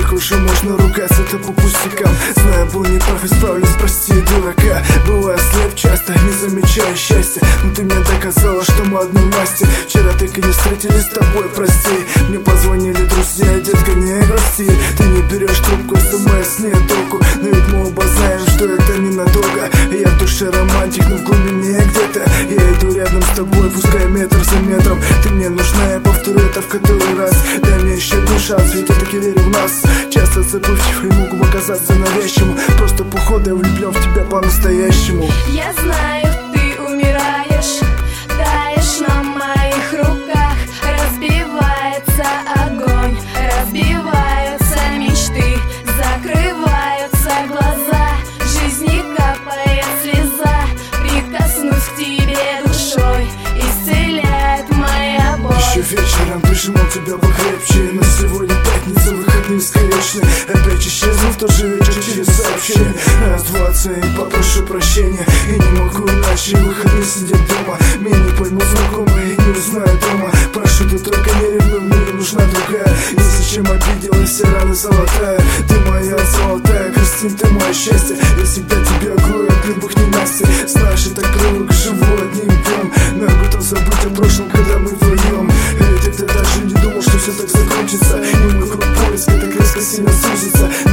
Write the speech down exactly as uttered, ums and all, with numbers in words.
как уже можно ругаться, это по пустякам. Знаю, был неправ, исправлюсь, прости, дурака. Бываю слеп часто, не замечаю счастья, но ты мне доказала, что мы одной масти. Вчера так и не встретились с тобой, прости. Мне позвонили друзья, детка, не грусти. Ты не берешь трубку, смс нет толку. Но ведь мы оба знаем, что это ненадолго. Я в душе романтик, но в глубине где-то я иду рядом с тобой, пускай метр за метром. Ты мне нужна, я повторю это в который раз. Дай мне еще один шанс, ведь я таки верю в нас. Часто забывчив и могу оказаться навязчивым. Просто походу я влюблен в тебя по-настоящему. Я знаю, ты умираешь, таешь на моих руках. Разбивается огонь, разбиваются мечты, закрываются глаза, жизни капает слеза. Прикоснусь к тебе душой, исцеляет моя боль. Еще вечером прижимал тебя покрепче, но сегодня пятница, выходные скоречные. Опять исчезну в тот же вечер через сообщение. Раз, два, и попрошу прощения. И не могу иначе, выходные сидеть дома. Меня не поймут знакомые, не узнают дома. Прошу, ты только не ревнуй, мне нужна другая. Если чем обиделась, рана золотая. Ты моя золотая, Кристин, ты мое счастье. Я всегда тебя огрую от любых ненастей. Знаешь, я так привык, живу одним днем. Но я готов забыть о прошлом, когда мы вдвоем. Ведь ты даже не думал, что все так закончится. И мой круг поиска так резко сильно сузится.